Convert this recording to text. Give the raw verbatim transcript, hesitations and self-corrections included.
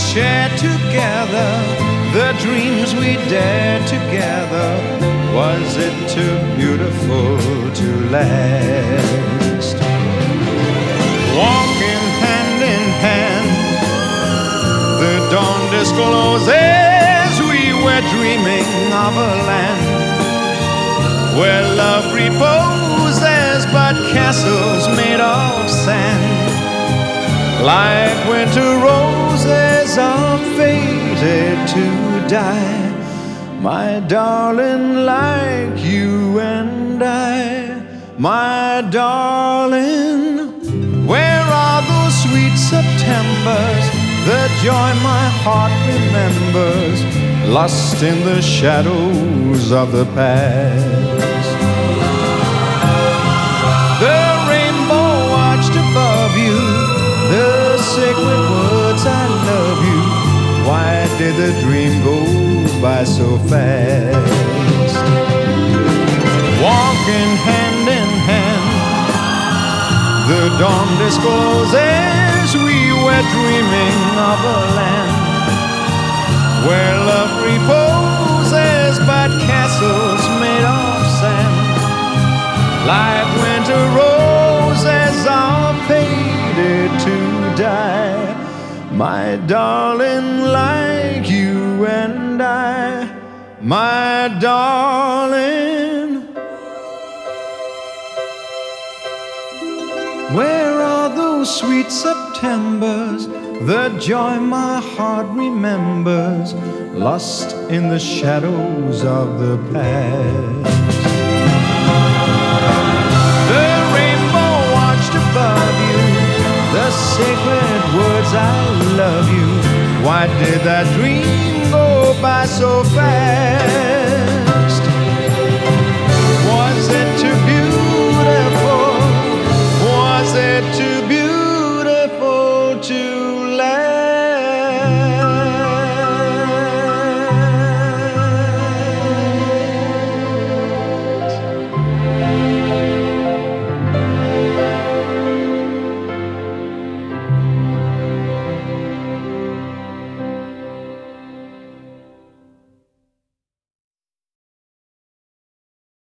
shared together, the dreams we dared together, was it too beautiful to last? Walking hand in hand, the dawn discloses we were dreaming of a land where love reposes but castles made of sand. Like winter roses are fated to die, my darling, like you and I. My darling, where are those sweet Septembers, the joy my heart remembers, lost in the shadows of the past? The rainbow watched above you, the sacred words, I love you. Why did the dream go by so fast? Walking hand in hand, the dawn discloses we were dreaming of a land where love reposes but castles made of sand. Like winter roses are faded to die, my darling, like you and I. My darling, where are those sweet Septembers, the joy my heart remembers, lost in the shadows of the past? The rainbow watched above you, the sacred words, I love you. Why did that dream go by so fast?